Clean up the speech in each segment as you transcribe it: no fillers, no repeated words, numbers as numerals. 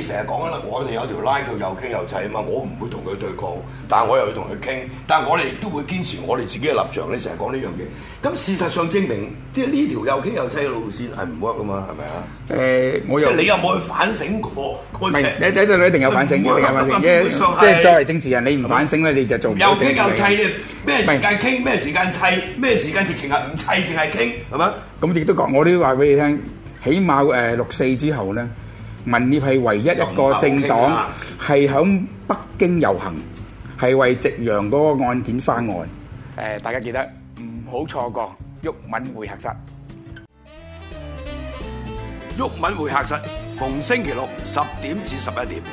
成日講緊啦，我哋有條 line 叫又傾又砌啊嘛，我唔會同佢對抗，但係我又要同佢傾，但係我哋亦都會堅持我哋自己嘅立場。你成日講呢樣嘢，咁事實上證明即係呢條又傾又砌嘅路線係唔 work 噶嘛，係咪啊？ 我又即係你有冇去反省過？ 唔係，你一定有反省，一定有反省。即係作為政治人，你唔反省咧，你就做唔到政治。 又傾又砌嘅，咩時間傾，咩時間砌，咩時間直情係唔砌，淨係傾，係咪？ 咁亦都講，我都話俾你聽，起碼6·4之後咧，民協係唯一一個政黨係響北京遊行，係為夕陽嗰個案件翻案。大家記得唔好錯過毓民會客室。 毓民會客室逢星期六10點至11點。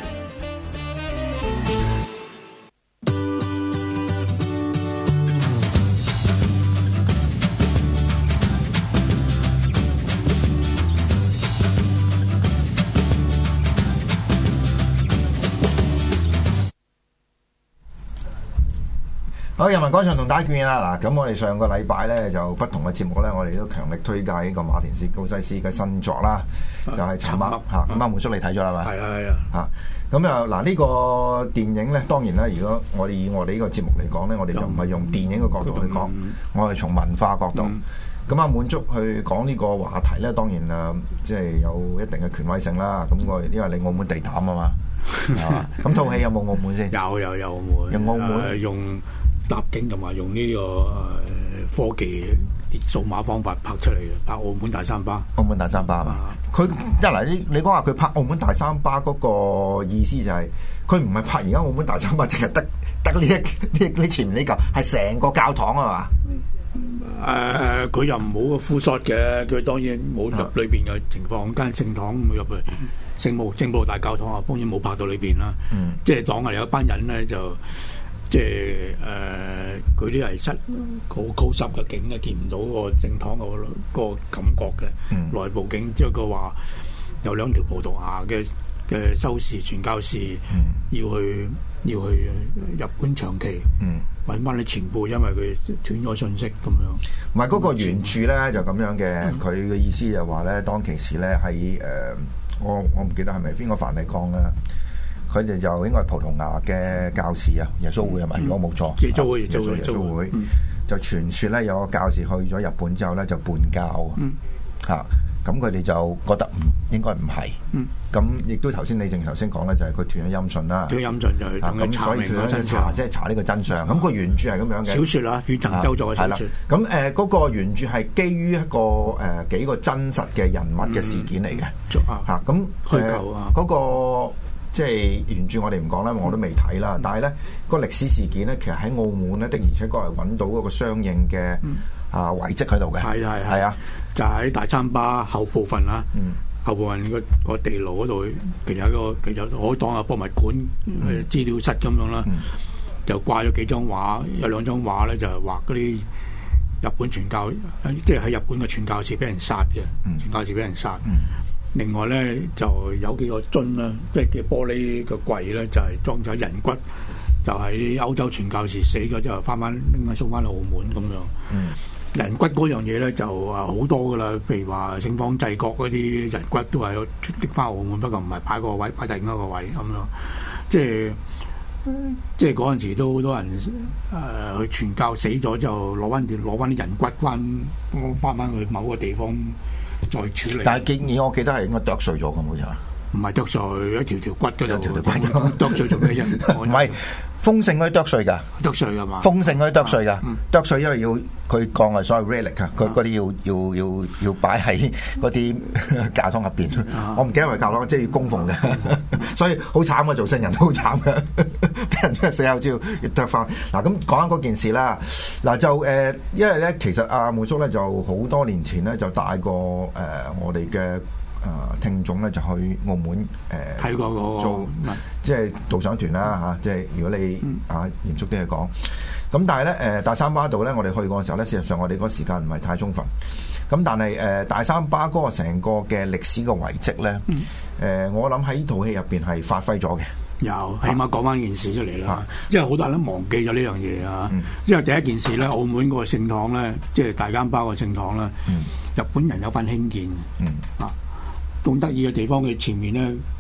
好，人民廣場同大家見面啦！嗱，咁我哋上個禮拜咧就不同嘅節目咧，我哋都強力推介呢個馬田史高西斯嘅新作啦，就係《沉默》嚇。咁阿滿叔你睇咗啦嘛？係啊嚇。咁啊嗱，呢個電影咧，當然咧，如果我哋以我哋呢個節目嚟講咧，我哋就唔係用電影嘅角度去講，我係從文化角度。咁啊，滿足去講呢個話題咧，當然啊，即係有一定嘅權威性啦。咁我因為你澳門地膽啊嘛，係嘛？咁套戲有冇澳門先？ 有澳門。用澳門用搭景同埋用呢個科技數碼方法拍出嚟嘅，拍澳門大三巴。 澳門大三巴嘛，佢一嚟你講話佢拍澳門大三巴嗰個意思就係佢唔係拍而家澳門大三巴，淨係得呢前面呢嚿，係成個教堂啊嘛。 佢又唔好 full shot 嘅，佢當然冇入裏邊嘅情況，間聖堂入去聖母大教堂啊，當然冇拍到裏邊啦。即係當係有一班人咧就。即係佢啲係好高濕嘅景咧，見唔到個正堂個感覺嘅內部景。即係佢話有2條葡萄牙嘅修士傳教士要去日本長期揾翻啲前輩，因為佢斷咗信息咁樣。 唔係嗰個原著咧就咁樣嘅，佢嘅意思就話咧，當其時咧喺我唔記得係咪邊個梵蒂岡啦。佢哋就應該係葡萄牙嘅教士啊，耶穌會係咪？如果冇錯，耶穌會就傳說咧，有個教士去咗日本之後咧就叛教嚇，咁佢哋就覺得應該唔係，咁亦都頭先你頭先講咧，就係佢斷咗音訊啦， 斷咗音訊就係咁， 所以佢想查即係查呢個真相。咁個原著係咁樣嘅小説啦，遠藤周作嘅小説。 咁嗰個原著係基於一個幾個真實嘅人物嘅事件嚟嘅嚇，咁虛構啊嗰個。即係原著我哋唔講啦，我都未睇啦。但係咧個歷史事件咧，其實喺澳門咧的而且確係揾到嗰個相應嘅遺跡喺度嘅。係啊， 就喺大三巴後部分啦。後部分個地牢嗰度，其實可以當係博物館資料室咁樣啦。就掛咗幾張畫，有2張畫咧就係畫嗰啲日本傳教，即係喺日本嘅傳教士俾人殺嘅，傳教士俾人殺。另外咧就有幾個樽啦，即係嘅玻璃嘅櫃咧，就係裝咗人骨，就係歐洲傳教士死咗之後翻拎翻送翻澳門咁樣。人骨嗰樣嘢咧就好多噶啦，譬如話聖方濟各嗰啲人骨都係拎翻澳門，不過唔係擺個位，擺第二個位咁樣。即係嗰陣時都好多人去傳教死咗之後攞翻啲人骨翻去某個地方。再處理， 但係建議我記得係應該剁碎咗咁好似啊， 唔係剁碎一條骨嗰度，剁碎做咩啫？ 唔係豐盛可以剁碎㗎， 剁碎㗎嘛？ 豐盛可以剁碎㗎，剁碎因為要佢講係所謂 relic 啊，佢嗰啲要擺喺嗰啲教堂入邊。我唔記得係教堂，即係要供奉嘅，所以好慘嘅，做聖人都好慘嘅，俾人死後之後要剁翻。嗱咁講緊嗰件事啦，嗱就因為咧其實阿滿叔咧就好多年前咧就帶過我哋嘅。聽眾咧就去澳門睇過做即係導賞團啦嚇，即係如果你嚴肅啲去講，咁但係咧大三巴度咧，我哋去過嘅時候咧，事實上我哋嗰個時間唔係太充分，咁但係大三巴嗰個成個嘅歷史嘅遺跡咧，我諗喺呢套戲入邊係發揮咗嘅。 有，起碼講翻件事出嚟啦，因為好多人都忘記咗呢樣嘢啊。因為第一件事咧，澳門嗰個聖堂咧，即係大三巴個聖堂咧，日本人有份興建仲得意嘅地方，佢前面咧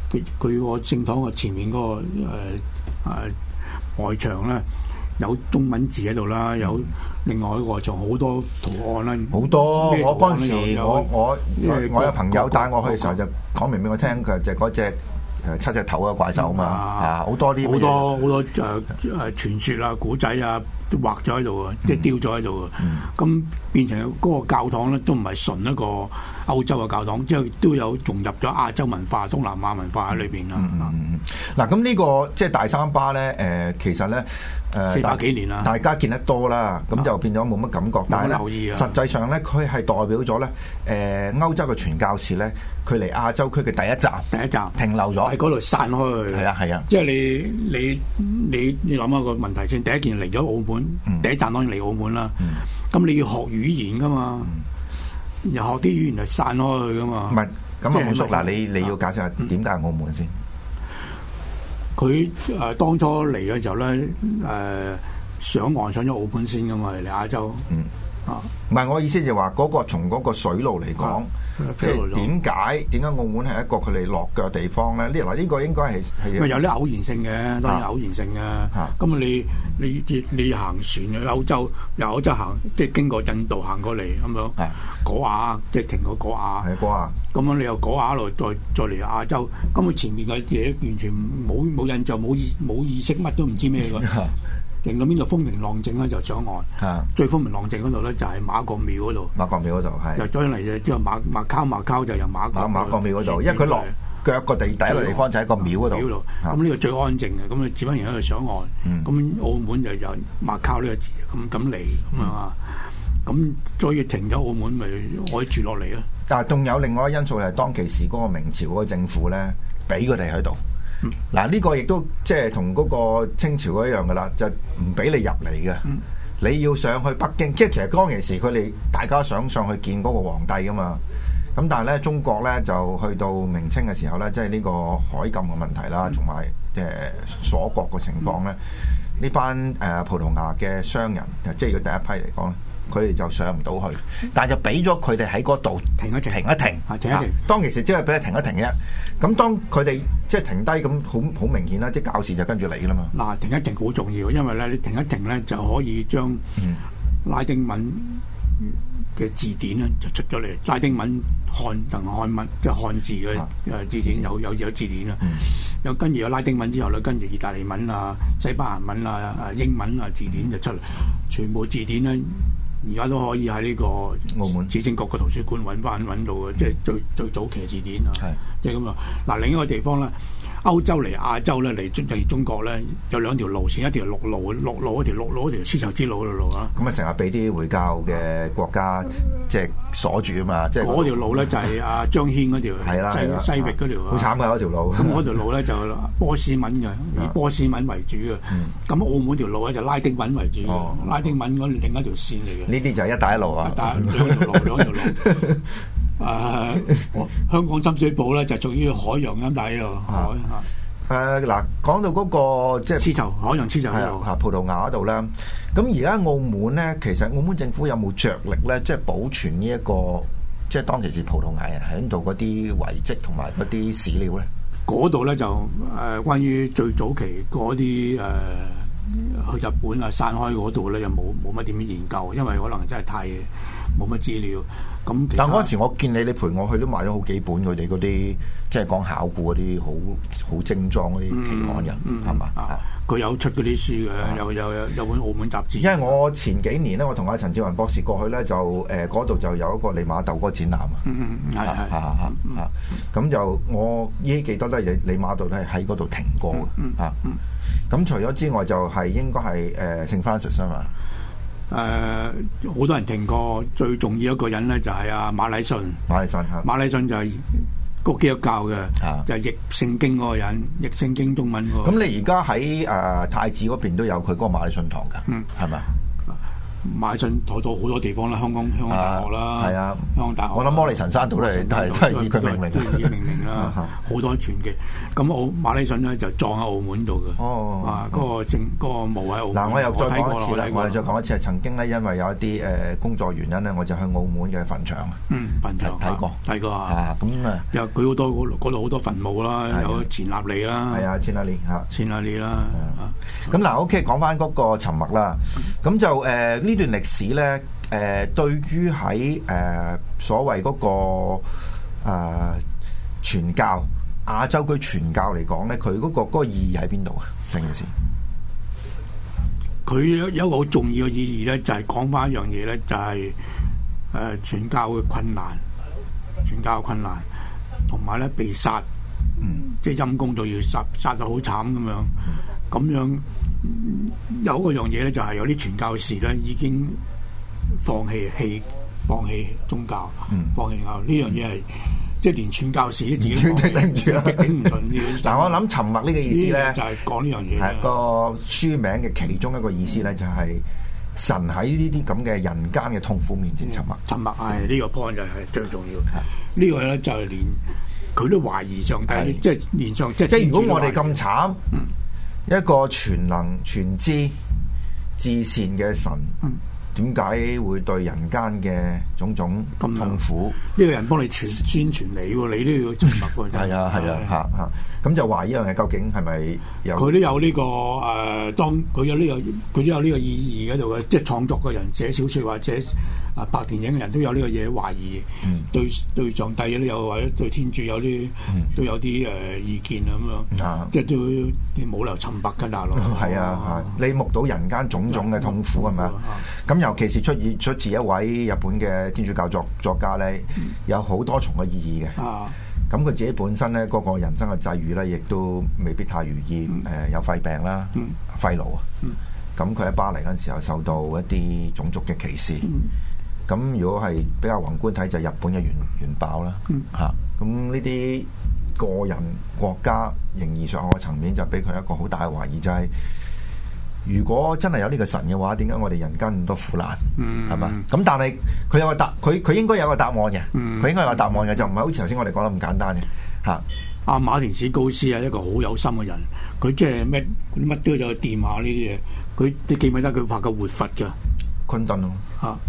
佢個聖堂嘅前面嗰個外牆咧有中文字喺度啦，有另外一個外牆好多圖案啦， 好多。我嗰陣時我有朋友帶我去嘅時候就講明俾我聽，佢就嗰隻7隻頭嘅怪獸嘛，好多啲好多傳說啊、古仔啊都畫咗喺度啊，即係雕咗喺度啊。咁變成嗰個教堂咧，都唔係純一個歐洲嘅教堂，即係都有融入咗亞洲文化、東南亞文化喺裏邊啦。 嗱，咁呢個即係大三巴咧，其實咧 400幾年啦， 大家見得多啦，咁就變咗冇乜感覺。但係咧，實際上咧，佢係代表咗咧，歐洲嘅傳教士咧，佢嚟亞洲區嘅第一站停留咗， 喺嗰度散開去。 係啊， 即係你諗下個問題先，第一件嚟咗澳門，第一站當然嚟澳門啦。咁你要學語言噶嘛，又學啲語言就散開去噶嘛。 唔係，咁啊，滿叔嗱，你要解釋下點解係澳門先？ 佢當初嚟嘅時候咧，上岸上咗澳門先噶嘛，嚟亞洲。 唔係，我意思就話嗰個從嗰個水路嚟講，即係點解澳門係一個佢哋落腳地方咧？呢個應該係有啲偶然性嘅，當然偶然性嘅。咁你行船去歐洲，由歐洲行即係經過印度行過嚟咁樣，果亞即係停過果亞。係果亞。咁樣你由果亞一路再嚟亞洲，咁佢前面嘅嘢完全冇印象，冇意識，乜都唔知咩㗎。停到邊度風平浪靜咧就上岸，最風平浪靜嗰度咧就係馬國廟嗰度。馬國廟嗰度係。就再嚟之後馬溝就由馬國廟嗰度，因為佢落腳個第一個地方就喺個廟嗰度。咁呢個最安靜嘅，咁啊接翻完喺度上岸，咁澳門就由馬溝呢個字咁嚟咁啊，咁所以停咗澳門咪可以住落嚟咯。但係仲有另外一個因素係當其時嗰個明朝嗰個政府咧，俾佢哋喺度。嗱，呢個亦都即係同嗰個清朝一樣噶啦，就唔俾你入嚟嘅。你要上去北京，即係其實當其時佢哋大家想上去見嗰個皇帝噶嘛。咁但係咧，中國咧就去到明清嘅時候咧，即係呢個海禁嘅問題啦，同埋鎖國嘅情況咧，呢班葡萄牙嘅商人，即係佢第一批嚟講咧，佢哋就上唔到去，但係就俾咗佢哋喺嗰度停一停。當其時即係俾佢停一停嘅。咁當佢哋即係停低咁，好明顯啦，即係教士就跟住嚟啦嘛。嗱，停一停好重要，因為咧你停一停咧就可以將拉丁文嘅字典咧就出咗嚟。拉丁文漢文即係漢字嘅字典有字典啦。有跟住有拉丁文之後咧，跟住意大利文啊、西班牙文啊、英文啊字典就出嚟，全部字典咧。而家都可以喺呢個澳門市政局嘅圖書館揾到嘅，即係最早期字典啊，即係咁啊。嗱，另一個地方咧，歐洲嚟亞洲咧嚟中國咧，有兩條路線，一條陸路一條絲綢之路嗰條路啊。咁啊，成日俾啲回教嘅國家即係鎖住啊嘛，即係嗰條路咧就係阿張騫嗰條西域嗰條，好慘嘅嗰條路。咁嗰條路咧就波斯文嘅，以波斯文為主嘅。咁澳門條路咧就拉丁文為主，拉丁文嗰另一條線嚟嘅。呢啲就係一帶一路啊！兩條路。香港深水埗咧就屬於海洋咁大呢個海。嗱，講到嗰個即係絲綢海洋絲綢嗰度，葡萄牙嗰度咧。咁而家澳門咧，其實澳門政府有冇着力咧，即係保存呢一個即係當其時葡萄牙人喺度嗰啲遺跡同埋嗰啲史料咧？嗰度咧就關於最早期嗰啲去日本啊散開嗰度咧，又冇乜點樣研究，因為可能真係太冇乜資料。咁但嗰陣時我見你陪我去都買咗好幾本佢哋嗰啲即係講考古嗰啲好精裝嗰啲期刊嘅，係嘛？佢有出嗰啲書嘅，有本澳門雜誌。因為我前幾年咧，我同阿陳志雲博士過去咧，就嗰度就有一個利瑪竇嗰個展覽啊。咁就我依稀記得咧，利瑪竇都係喺嗰度停過嘅。咁除咗之外，就係應該係聖 Francis 啊嘛。好多人聽過，最重要一個人咧就係阿馬禮遜。馬禮遜就係個基督教嘅，就係譯聖經嗰個人，譯聖經中文嗰個。咁你而家喺太子嗰邊都有佢嗰個馬禮遜堂㗎，係咪？ 馬里遜去到好多地方啦，香港大學啦， 係啊， 香港大學。 我諗摩利神山都係以佢命名， 都係以命名啦，好多傳奇。咁馬里遜咧就葬喺澳門度嘅。 哦， 啊，嗰個墓喺澳門。 嗱，我又再講一次啦，我哋再講一次係曾經咧，因為有一啲工作原因咧，我就去澳門嘅墳場。 墳場睇過啊，咁啊， 又佢好多嗰度好多墳墓啦，有錢納利啦， 係啊，錢納利嚇， 錢納利啦。 咁嗱，OK，講翻嗰個沉默啦。咁就呢段歷史咧，對於喺所謂嗰個傳教亞洲區傳教嚟講咧，佢嗰個意義喺邊度啊？成件事， 佢有一個好重要嘅意義咧，就係講翻一樣嘢咧，就係傳教嘅困難，同埋咧被殺，即係陰公到要殺到好慘咁樣，咁樣有一樣嘢咧，就係有啲傳教士咧已經放棄宗教，放棄教呢樣嘢係。即係連傳教士都自己頂唔住啦，頂唔順啲。 但我諗沉默呢個意思咧， 就係講呢樣嘢。 係個書名嘅其中一個意思咧，就係神喺呢啲咁嘅人間嘅痛苦面前沉默。 沉默係呢個 point 就係最重要。呢個咧就係連佢都懷疑上帝，即係連上即係如果我哋咁慘，一個全能全知至善嘅神。點解會對人間嘅種種痛苦？ 呢個人幫你宣傳你喎，你都要沉默喎。 係啊，嚇，咁就話呢樣嘢究竟係咪有？ 佢都有呢個當佢有呢個意義喺度嘅，即係創作嘅人寫小説或者拍電影嘅人都有呢個嘢懷疑，對上帝都有或者對天主有啲都有啲意見咁樣，即係都冇理由沉默㗎大佬。 係啊，你目睹人間種種嘅痛苦係咪啊？咁尤其是出自一位日本嘅天主教作家咧，有好多重嘅意義嘅。咁佢自己本身咧，嗰個人生嘅際遇咧，亦都未必太如意。有肺病啦，肺癆啊。咁佢喺巴黎嗰陣時候受到一啲種族嘅歧視。咁如果係比較宏觀睇，就係日本嘅原爆啦。咁呢啲個人國家形而上嘅層面，就俾佢一個好大嘅懷疑，就係。如果真係有呢個神嘅話，點解我哋人間咁多苦難？係嘛？咁但係佢有個佢應該有個答案嘅。佢應該有個答案嘅，就唔係好似頭先我哋講得咁簡單嘅嚇。 阿馬田史高斯係一個好有心嘅人，佢即係乜都有掂下呢啲嘢。佢你記唔記得佢拍個活佛㗎？ 昆頓咯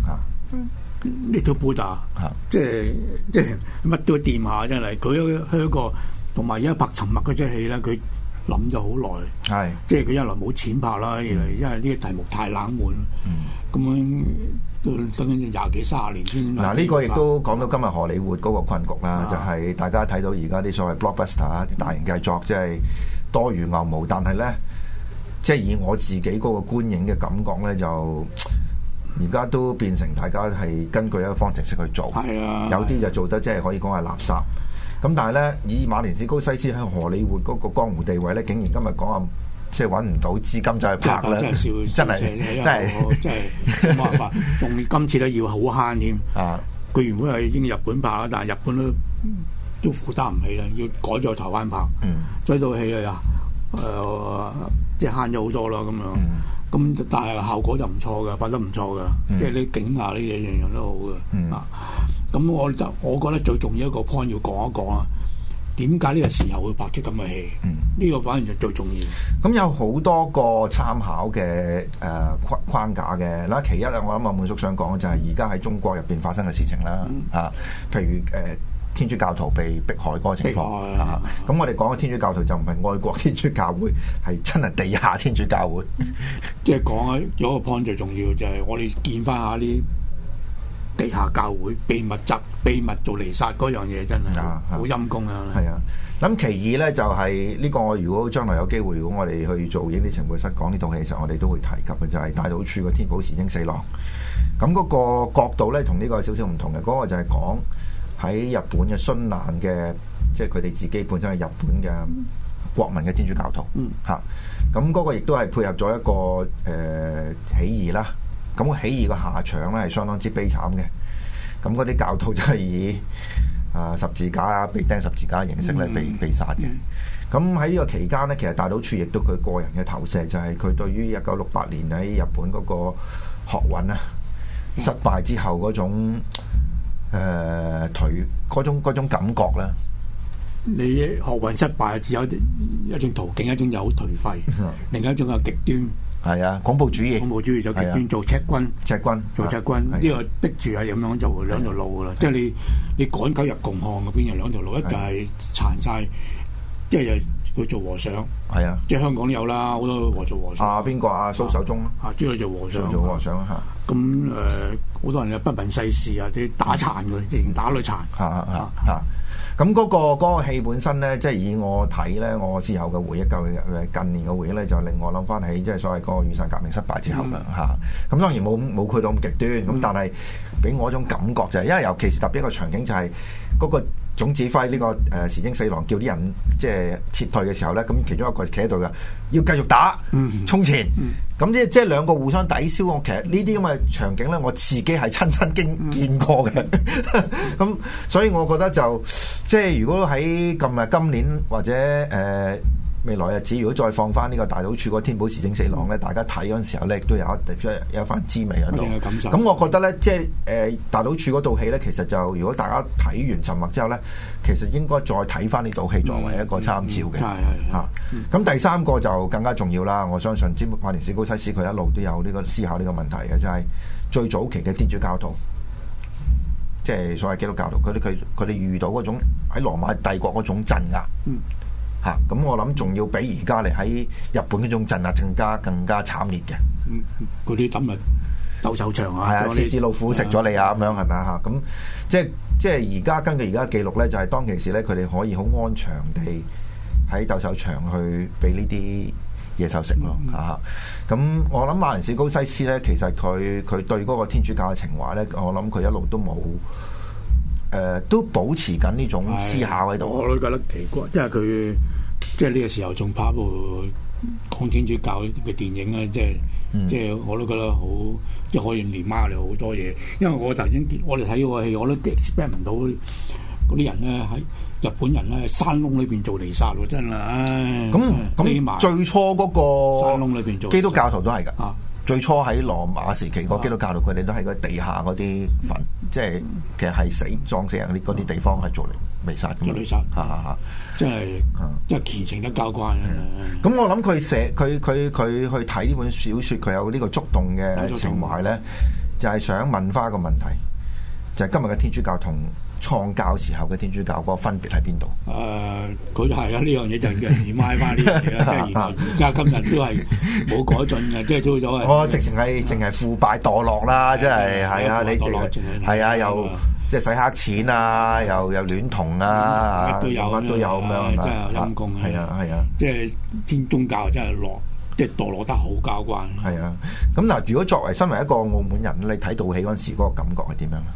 Little Buddha 即係乜都掂下，真係佢一個同埋而家拍沉默嗰出戲咧，佢。諗咗好耐，係即係佢一來冇錢拍啦，二嚟因為呢個題目太冷門，咁樣都等緊20幾30年先。 嗱，呢個亦都講到今日荷里活嗰個困局啦，就係大家睇到而家啲所謂 blockbuster 啲大型製作，即係多如牛毛，但係咧，即係以我自己嗰個觀影嘅感覺咧，就而家都變成大家係根據一個方程式去做，有啲就做得即係可以講係垃圾。咁但係咧，以馬田史高西斯喺荷里活嗰個江湖地位咧，竟然今日講話即係揾唔到資金就去拍咧，真係冇辦法。仲今次咧要好慳添。佢原本係應日本拍啦，但係日本都負擔唔起啦，要改咗台灣拍。所以套戲啊，即係慳咗好多啦咁樣。咁但係效果就唔錯嘅，拍得唔錯嘅，即係啲景啊呢嘢樣樣都好嘅。咁我覺得最重要一個 point 要講一講啊，點解呢個時候會拍出咁嘅戲？呢個反而就最重要。 咁有好多個參考嘅框架嘅啦。其一啊，我諗阿滿叔想講嘅就係而家喺中國入邊發生嘅事情啦。譬如天主教徒被迫害嗰個情況。咁我哋講嘅天主教徒就唔係愛國天主教會，係真係地下天主教會。 即係講啊，有一個 point 最重要就係我哋見翻下啲地下教會秘密做彌撒嗰樣嘢，真係好陰功啊！ 係啊，咁其二咧就係呢個，如果將來有機會，如果我哋去做影啲情報室講呢套戲嘅時候，我哋都會提及嘅就係大島渚嘅天保時征四郎。咁嗰個角度咧同呢個有少少唔同嘅，嗰個就係講喺日本嘅殉難嘅，即係佢哋自己本身係日本嘅國民嘅天主教徒嚇。咁嗰個亦都係配合咗一個起義啦。咁個起義個下場咧係相當之悲慘嘅，咁嗰啲教徒就係以十字架啊，被釘十字架嘅形式咧被殺嘅。咁喺呢個期間咧，其實大島渚亦都佢個人嘅投射就係佢對於1968年喺日本嗰個學運啊失敗之後嗰種頹嗰種感覺咧。 你學運失敗只有一種途徑，一種有頹廢，另一種係極端。 係啊，恐怖主義就極端做赤軍，做赤軍呢個逼住係咁樣做兩條路噶啦。即係你趕狗入窮巷嗰邊有兩條路，一就係殘晒，即係去做和尚。係啊，即係香港都有啦，好多做和尚。邊個蘇守忠啊？主要做和尚。做和尚嚇。咁好多人又不問世事啊，即係打殘佢，仍然打佢殘。 咁嗰個戲本身咧，即係以我睇咧，我事後嘅回憶，近年嘅回憶咧，就令我諗翻起即係所謂嗰個雨傘革命失敗之後啦嚇。咁當然冇去到咁極端，咁但係俾我一種感覺就係，因為尤其是特別一個場景就係嗰個總指揮呢個時征四郎叫啲人即係撤退嘅時候咧，咁其中一個企喺度嘅，要繼續打，衝前。咁即係兩個互相抵消。我其實呢啲咁嘅場景咧，我自己係親身見過嘅。咁所以我覺得就即係如果喺今年或者未來日子，如果再放翻呢個大島渚嗰天寶時征四郎咧，大家睇嗰陣時候咧，亦都有一番滋味喺度。咁我覺得咧，即係大島渚嗰套戲咧，其實就如果大家睇完沉默之後咧，其實應該再睇翻呢套戲作為一個參照嘅。咁第三個就更加重要啦。我相信馬田史高西斯佢一路都有呢個思考呢個問題嘅，就係最早期嘅天主教徒，即係所謂基督教徒，佢哋遇到嗰種喺羅馬帝國嗰種鎮壓。咁我諗仲要比而家嚟喺日本嗰種鎮壓更加慘烈嘅。 嗰啲抌鬥獸場啊， 係啊，獅子老虎食咗你啊，咁樣係咪啊？咁即係而家根據而家記錄咧，就係當其時咧，佢哋可以好安詳地喺鬥獸場去俾呢啲野獸食咯。咁我諗馬田史高西斯咧，其實佢對嗰個天主教嘅情懷咧，我諗佢一路都冇。都保持緊呢種思考喺度， 我都覺得奇怪，即係佢即係呢個時候仲拍部講天主教嘅電影咧，即係我都覺得好，即係可以連孖嚟好多嘢。因為我頭先我哋睇個戲，我都 expect 唔到嗰啲人咧喺日本人咧喺山窿裏邊做彌撒喎，真係，唉！ 咁最初嗰個山窿裏邊做基督教徒都係㗎。最初喺羅馬時期，個基督教徒佢哋都喺個地下嗰啲墳，即係其實係撞死人嗰啲地方係做嚟彌撒嘅。 做彌撒，真係虔誠得交關。 咁我諗佢去睇呢本小説，佢有呢個觸動嘅情懷咧，就係想問翻一個問題，就係今日嘅天主教同創教時候嘅天主教嗰個分別喺邊度？ 佢係啊，呢樣嘢就叫人哋買翻呢樣嘢啦，即係而家今日都係冇改進嘅，即係做咗係。 我直情係淨係腐敗墮落啦，即係係啊，你係啊，又即係洗黑錢啊，又戀童啊，乜都有咁樣， 真係陰公。 係啊， 即係天宗教真係即係墮落得好交關。 係啊，咁嗱，如果作為身為一個澳門人，你睇到戲嗰陣時嗰個感覺係點樣咧？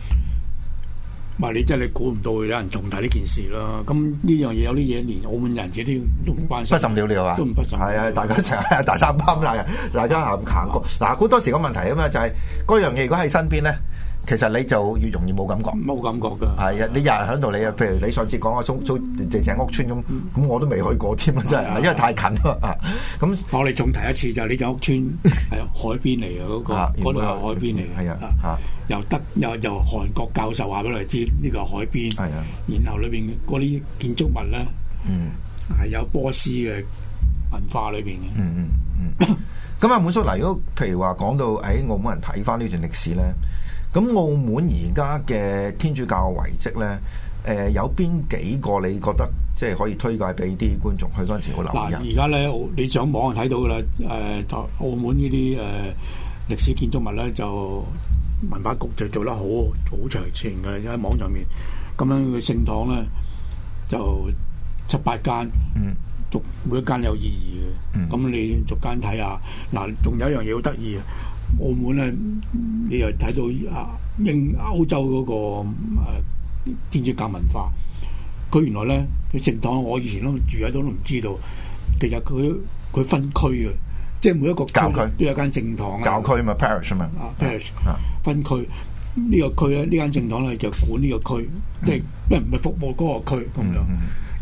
你真係估唔到有人重提呢件事啦！咁呢樣嘢有啲嘢連澳門人自己都唔關心， 不甚了了啊！ 都唔不甚。 係啊，大家成日大三班啊，大家行過。嗱，好多時個問題啊嘛，就係嗰樣嘢如果喺身邊咧，其實你就越容易冇感覺。 冇感覺㗎。係啊，你日日喺度，你啊，譬如你上次講個淨屋村咁我都未去過添啊，真係，因為太近啊。咁我哋重提一次就係呢間屋村係海邊嚟嘅嗰度係海邊嚟嘅。係啊。由韓國教授話俾我哋知呢個海邊，然後裏邊嗰啲建築物咧，係有波斯嘅文化裏邊嘅。 咁啊，滿叔嗱，如果譬如話講到喺澳門人睇翻呢段歷史咧，咁澳門而家嘅天主教遺跡咧，有邊幾個你覺得即係可以推介俾啲觀眾去嗰陣時好留意？ 而家咧你上網睇到噶啦，澳門呢啲歷史建築物咧就。文化局就做得好長情嘅喺網上面，咁樣嘅聖堂咧就7、8間，每一間有意義嘅。咁你逐間睇下。嗱，仲有一樣嘢好得意啊！澳門咧，你又睇到歐洲嗰個天主教文化，佢原來咧佢聖堂，我以前都住喺度都唔知道，其實佢分區嘅。即係每一個教區都有間正堂啊！ 教區嘛 parish 嘛 ，parish 分區呢個區咧，呢間正堂咧就管呢個區，即係唔係服務嗰個區咁樣。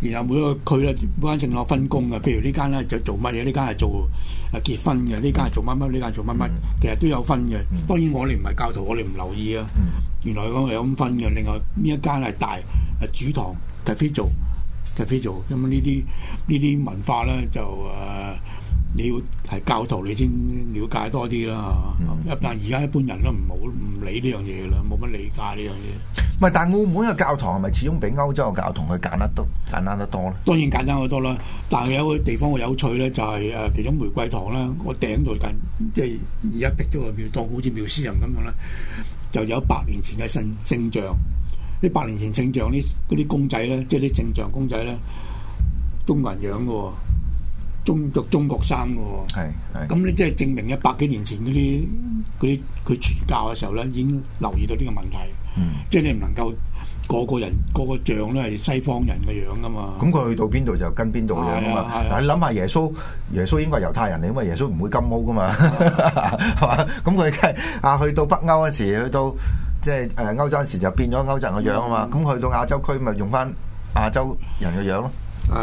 然後每一個區咧，每間聖堂分工嘅，譬如呢間咧就做乜嘢，呢間係做結婚嘅，呢間係做乜乜，呢間做乜乜，其實都有分嘅。當然我哋唔係教徒，我哋唔留意啊。原來講係咁分嘅。另外呢一間係大主堂 cathedral，咁呢啲文化咧就你要係教徒你先了解多啲啦。但而家一般人都唔理呢樣嘢啦，冇乜理解呢樣嘢。 唔係，但係澳門嘅教堂係咪始終比歐洲嘅教堂佢簡單得多咧？ 當然簡單好多啦，但係有個地方好有趣咧，就係其中玫瑰堂啦，我頂度近，即係而家逼咗個廟，當好似廟師人咁樣啦，就有100年前嘅聖像。呢100年前聖像嗰啲公仔咧，即係啲聖像公仔咧，中國人樣嘅喎。着中國衫嘅喎，咁你即係證明100幾年前嗰啲佢傳教嘅時候咧，已經留意到呢個問題。即係你唔能夠個個像都係西方人嘅樣噶嘛。咁佢去到邊度就跟邊度嘅樣啊嘛。但係你諗下耶穌應該係猶太人嚟，因為耶穌唔會金毛噶嘛，係嘛？咁佢梗係去到北歐嗰時，去到即係歐洲嗰時就變咗歐洲人嘅樣啊嘛。咁去到亞洲區咪用翻亞洲人嘅樣咯。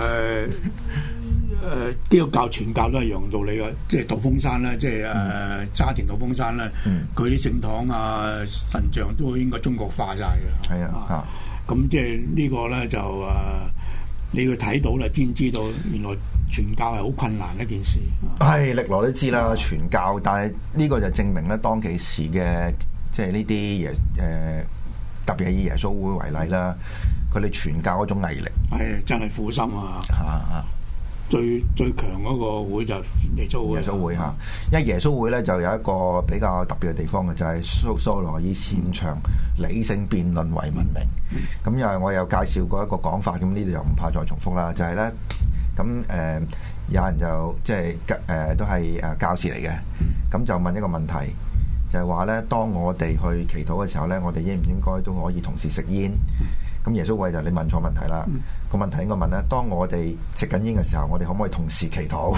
基督教傳教都係一樣道理嘅，即係道風山啦，即係沙田道風山啦，佢啲聖堂啊、神像都應該中國化晒嘅。係啊，咁即係呢個咧就你要睇到啦，先知道原來傳教係好困難一件事。 係歷來都知啦，傳教，但係呢個就證明咧，當其時嘅即係呢啲特別係以耶穌會為例啦，佢哋傳教嗰種毅力係真係苦心啊！最強嗰個會就耶穌會嚇，因為耶穌會咧就有一個比較特別嘅地方嘅，就係蘇羅以擅長理性辯論為聞名。咁因為我有介紹過一個講法，咁呢度又唔怕再重複啦，就係咧咁有人就即係都係教士嚟嘅，咁就問一個問題，就係話咧，當我哋去祈禱嘅時候咧，我哋應唔應該都可以同時食煙？咁耶穌會就你問錯問題啦。個問題應該問咧，當我哋食緊煙嘅時候，我哋可唔可以同時祈禱？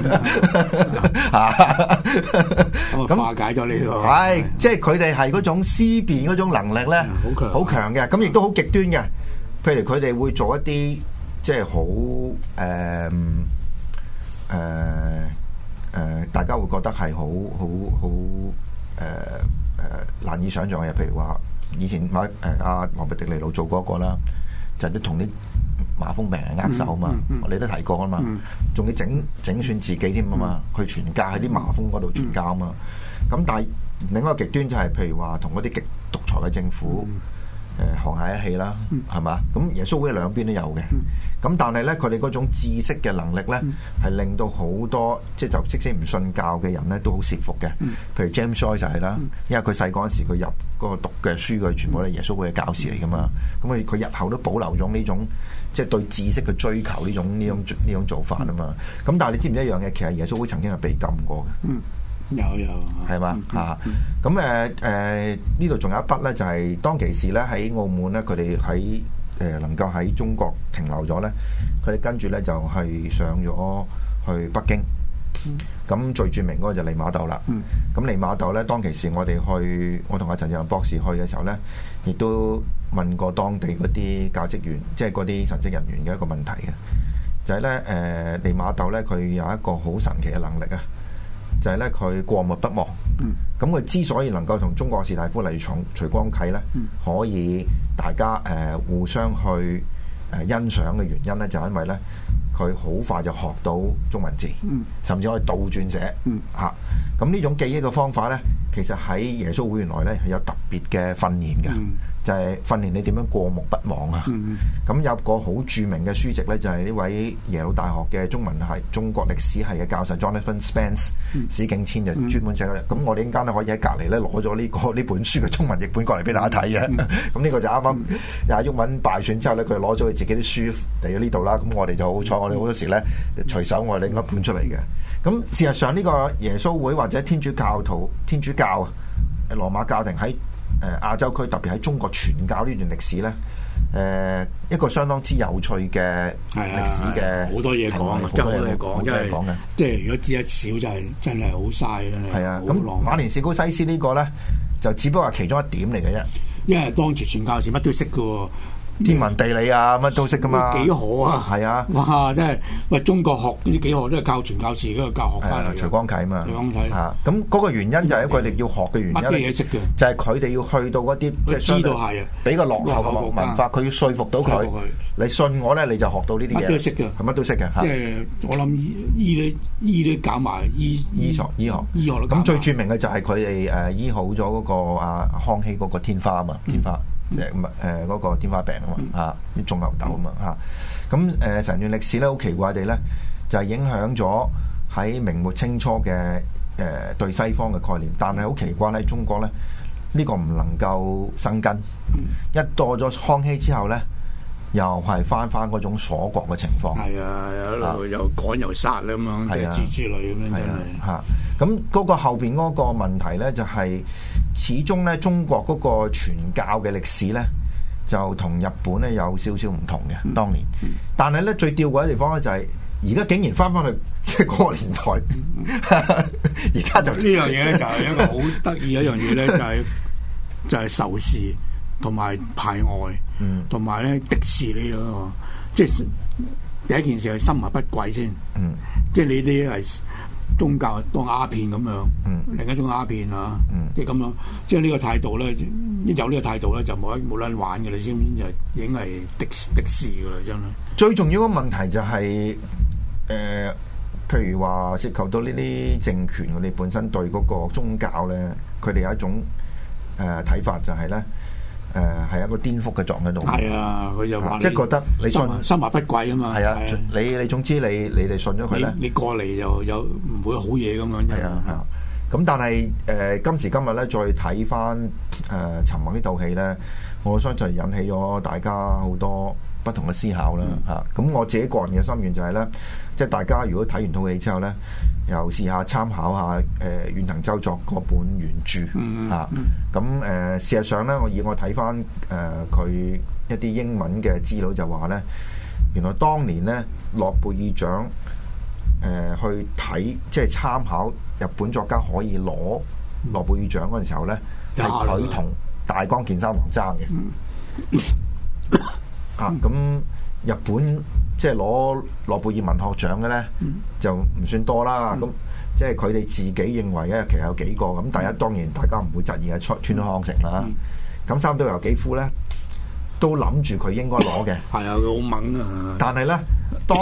咁化解咗呢個係，即係佢哋係嗰種思辨嗰種能力咧，好強嘅。咁亦都好極端嘅。譬如佢哋會做一啲即係好大家會覺得係好難以想像嘅。譬如話以前阿羅拔迪尼路做嗰個啦，就都同啲麻風病人握手啊嘛，你都提過啊嘛，仲要整算自己添啊嘛，去傳教喺啲麻風嗰度傳教啊嘛。咁但係另一個極端就係譬如話同嗰啲極獨裁嘅政府沆瀣一氣啦，係嘛？咁耶穌會兩邊都有嘅。咁但係咧，佢哋嗰種知識嘅能力咧，係令到好多即使唔信教嘅人咧，都好折服嘅。譬如 James Joyce 就係啦，因為佢細個嗰時佢入嗰個讀嘅書，佢全部都係耶穌會嘅教士嚟噶嘛。咁佢日後都保留咗呢種即係對知識嘅追求呢種做法啊嘛。咁但係你知唔知一樣嘢？其實耶穌會曾經係被禁過嘅。 有係嘛嚇？咁呢度仲有一筆咧，就係當其時咧喺澳門咧，佢哋喺能夠喺中國停留咗咧，佢哋跟住咧就係上咗去北京。咁最著名嗰個就利瑪竇啦。咁利瑪竇咧，當其時我同阿陳志宏博士去嘅時候咧，亦都問過當地嗰啲教職員，即係嗰啲神職人員嘅一個問題嘅，就係咧利瑪竇咧，佢有一個好神奇嘅能力啊！就係咧，佢過目不忘。咁佢之所以能夠同中國士大夫例如徐光啟咧，可以大家互相去欣賞嘅原因咧，就係因為咧，佢好快就學到中文字，甚至可以倒轉寫嚇。咁呢種記憶嘅方法咧，其實喺耶穌會原來咧係有特別嘅訓練嘅，就係訓練你點樣過目不忘啊。咁有個好著名嘅書籍咧，就係呢位耶魯大學嘅中文系、中國歷史系嘅教授 Jonathan Spence 史景遷就專門寫嘅。咁我哋陣間咧可以喺隔離咧攞咗呢本書嘅中文譯本過嚟俾大家睇嘅。咁呢個就啱啱阿毓民敗選之後咧，佢攞咗佢自己啲書嚟咗呢度啦。咁我哋就好彩，我哋好多時咧隨手我哋拎一本出嚟嘅。咁事實上呢個耶穌會或者天主教羅馬教廷喺亞洲區，特別喺中國傳教呢段歷史咧，一個相當之有趣嘅歷史嘅， 好多嘢講，好多嘢講嘅。即係如果知一少就係真係好嘥嘅。 係啊，咁馬連士高西斯呢個咧就只不過係其中一點嚟嘅啫。 因為當時傳教士乜都識嘅喎， 天文地理啊，乜都識噶嘛。 幾何啊， 係啊， 哇！真係喂，中國學啲幾何都係靠傳教士嗰個教學翻嚟嘅。 徐光啟嘛， 徐光啟嚇。咁嗰個原因就係佢哋要學嘅原因， 乜啲嘢識嘅， 就係佢哋要去到嗰啲即係知道係啊， 比較落後嘅文化，佢要說服到佢。你信我咧，你就學到呢啲嘢。 乜都識嘅， 係乜都識嘅。 即係我諗醫都搞埋醫學。 咁最著名嘅就係佢哋醫好咗嗰個康熙嗰個天花啊嘛，天花。即係嗰個天花病啊嘛啲腫瘤痘啊嘛咁成段歷史咧好奇怪地咧，就係影響咗喺明末清初嘅對西方嘅概念，但係好奇怪喺中國咧呢個唔能夠生根，一到咗康熙之後咧，又係翻嗰種鎖國嘅情況。 係啊，又趕又殺啦咁樣，即係之類咁樣真係嚇。咁嗰個後邊嗰個問題咧，就係始終咧中國嗰個傳教嘅歷史咧，就同日本咧有少少唔同嘅當年。但係咧最吊詭嘅地方咧就係而家竟然翻去即係嗰個年代，而家就呢樣嘢咧就係一個好得意一樣嘢咧，就係仇視同埋排外，同埋咧敵視呢個，即係第一件事係心懷不軌先，即係你啲係。宗教當鴉片咁樣，另一種鴉片啊，即係咁樣，即係呢個態度咧，一有呢個態度咧，就冇得玩嘅啦，知唔知？就已經係敵視嘅啦，真係。最重要嘅問題就係譬如話涉及到呢啲政權，佢哋本身對嗰個宗教咧，佢哋有一種睇法就係咧。係一個顛覆嘅狀喺度。 係啊，佢就話即係覺得你信心懷不軌啊嘛。 係啊，你總之你哋信咗佢咧， 你過嚟又有唔會好嘢咁樣。 係啊，咁但係今時今日咧，再睇翻《沉默》呢套戲咧，我相信引起咗大家好多不同嘅思考啦。咁我自己個人嘅心願就係咧，即係大家如果睇完套戲之後咧，又試下參考下遠藤周作嗰本原著咁事實上咧，我睇翻佢一啲英文嘅資料就話咧，原來當年咧諾貝爾獎去睇即係參考日本作家可以攞諾貝爾獎嗰陣時候咧，係佢同大江健三郎爭嘅。咁日本即係攞諾貝爾文學獎嘅咧，就唔算多啦。咁即係佢哋自己認為咧，其實有幾個。咁第一當然大家唔會質疑係川端康成啦。咁三島由紀夫咧都諗住佢應該攞嘅。係啊，佢好猛啊！但係咧，當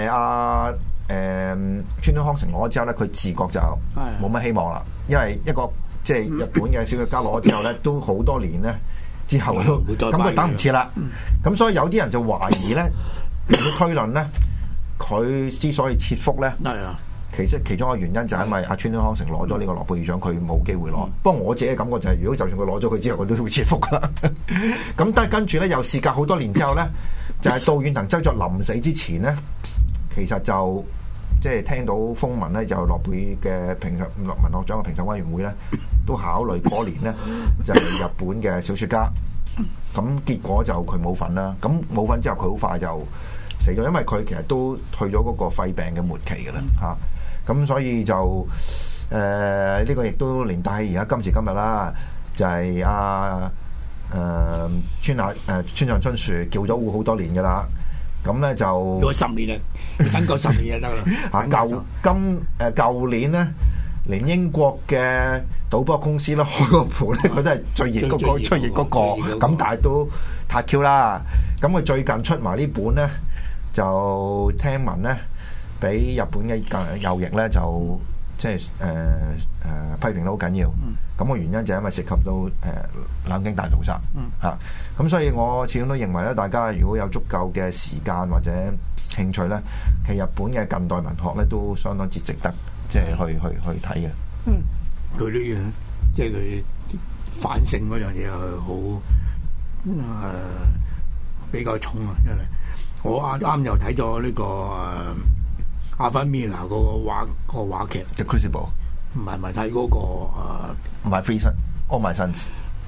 川端康成攞咗之後咧，佢自覺就冇乜希望啦。因為一個即係日本嘅小說家攞咗之後咧，都好多年咧之後都咁佢等唔切啦。咁所以有啲人就懷疑咧，去推論咧，佢之所以切腹咧，其實其中一個原因就係因為阿川端康成攞咗呢個諾貝爾獎，佢冇機會攞。不過我自己嘅感覺就係，如果就算佢攞咗佢之後，佢都會切腹噶啦。咁但係跟住咧，又事隔好多年之後咧，就係到遠藤周作臨死之前咧，其實就即係聽到風聞咧，就諾貝爾嘅文學獎嘅評審委員會咧，都考慮嗰年咧就係日本嘅小說家。咁結果就佢冇份啦。咁冇份之後，佢好快就死咗，因為佢其實都去咗嗰個肺病嘅末期㗎啦嚇。咁所以就呢個亦都連帶而家今時今日啦，就係村上春樹叫咗會好多年㗎啦。咁咧就如果10年啊，等夠10年就得啦。舊年咧，連英國嘅賭博公司咧開個盤咧，佢都係最熱嗰個，咁但係都太 Q 啦。咁佢最近出埋呢本咧，就聽聞咧，俾日本嘅右翼咧就即係批評得好緊要。咁個原因就係因為涉及到南京大屠殺嚇。咁所以我始終都認為咧，大家如果有足夠嘅時間或者興趣咧，其實日本嘅近代文學咧都相當之值得即係去睇嘅。 佢呢樣即係佢反省嗰樣嘢係好比較重啊！真係我啱又睇咗呢個阿芬米娜個話劇《 The Crucible》， 唔係睇嗰個 My Three Sons All My Sons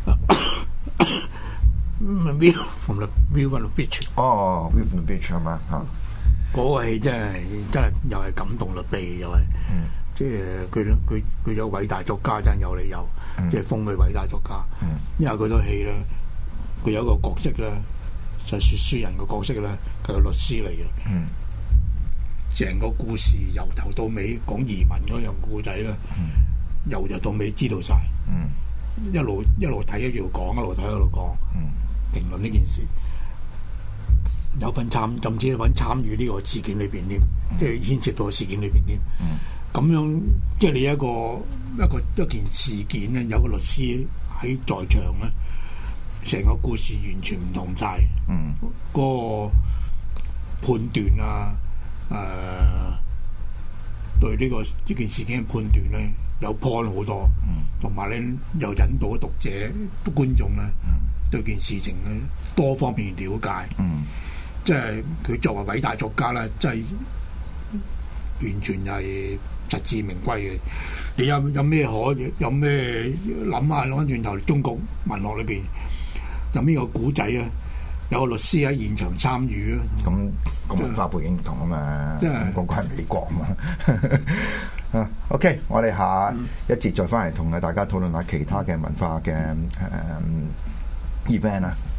View from the Beach。 哦，View from the Beach 係嘛嚇？ 嗰個戲真係又係感動落地，又係即係佢有偉大作家，真係有理由，即係封佢偉大作家。因為嗰套戲咧，佢有一個角色咧， 就係説書人個角色咧，佢係律師嚟嘅。 嗯。 成個故事由頭到尾講移民嗰樣故仔咧，由頭到尾知道晒。 嗯。 一路睇一路講，一路睇一路講。 嗯。 評論呢件事，有份甚至有份參與呢個事件裏邊添，即係牽涉到事件裏邊添。咁樣即係你一件事件咧，有個律師喺在場咧，成個故事完全唔同晒。嗰個判斷啊，對呢件事件嘅判斷咧，有 point 好多，同埋咧又引導讀者、觀眾咧對件事情咧多方面了解。即係佢作為偉大作家咧，真係完全係實至名歸嘅。你有咩有咩諗下？諗翻轉頭，中國文學裏邊有咩個古仔啊？有個律師喺現場參與啊！ 咁文化背景唔同啊嘛，個個係美國啊嘛。OK， 我哋下一節再翻嚟同大家討論下其他嘅文化嘅event啊。